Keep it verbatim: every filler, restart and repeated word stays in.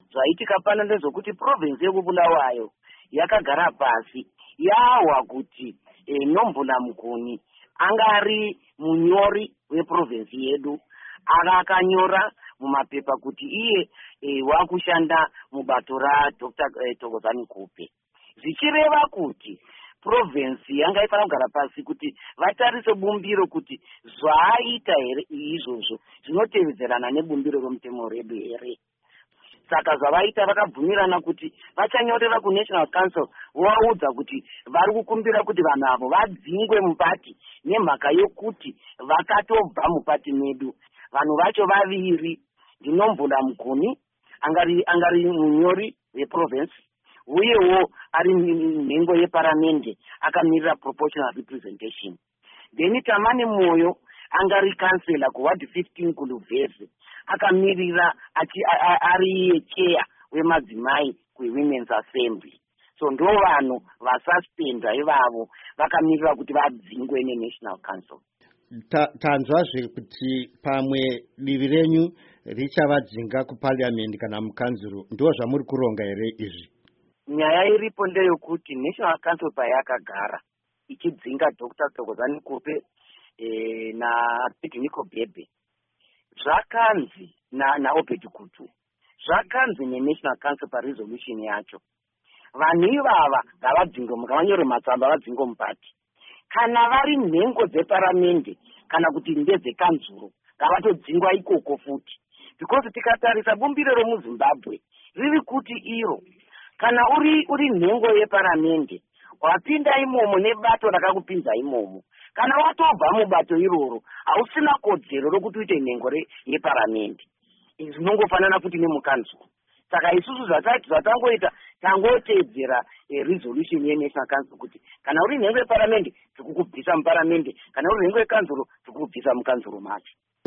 zvaitika pano ndezvokuti province yekubulawayo yakagara pasi yawa kuti e, Nombula Muguni anga ari munyori weprovince yedu aka akanyora mumapepa kuti iye e, wakushanda mubato raDr e, Thokozani Kupe, zvichireva kuti province yanga ifana kugara pasi kuti vatarise bumbiro kuti zvaaita here izvozvo zvinotevedzerana nebumbiro romutemo redu here. Saka zvavaita vakabvumirana kuti vachanyorera kuNational Council vovaudza kuti vari kukumbira kuti vanhu avo vadzingwe mupati nemhaka yokuti vakatobva mupati medu. Vanhu vacho vaviri ndiNombula Muguni angari angari munyori weprovince uyewo ari nhengo yeparamende akamirira proportional representation. Then Tamani Moyo angari kansela kuward fifteen kuLuveze akamirira ari chair wemadzimai kuWomen's Assembly. So ndo vanhu vasuspenda ivavo vakamirira kuti vadzingwe neNational Council. Tanzwazve kuti pamwe divi renyu richavadzinga kuParliament kana mukanzuru, ndo zvamuri kuronga here izvi? Nyaya iripo ndeyokuti National Council payakagara ichidzinga Dr Thokozani Kupe e, na Nico Bhebhe, zvakanzi na na Obed Kutu, zvakanzi neNational Council paresolution yacho vanhu ivava ngavadzingwe, mukavanyore matsamba vadzingwe mupati. Kana vari nhengo dzeparamende kana kuti ndedzekanzuro ngavatodzingwa ikoko futi, because tikatarisa bumbiro romuZimbabwe riri kuti iro kana uri uri nhengo yeparamende wapinda imomo nebato rakakupinza imomo, kana watobva mubato iroro hausina kodzero rokuti uite nhengo yeparamende. Izvi zvinongofanana futi nemukanzuro. Saka isusu zvatati zvatangoita tangotedzera e, resolution yeNational Council kuti kana uri nhengo yeparamende tikukubvisa muparamende, kana uri nhengo yekanzuro tikukubvisa mukanzuro macho.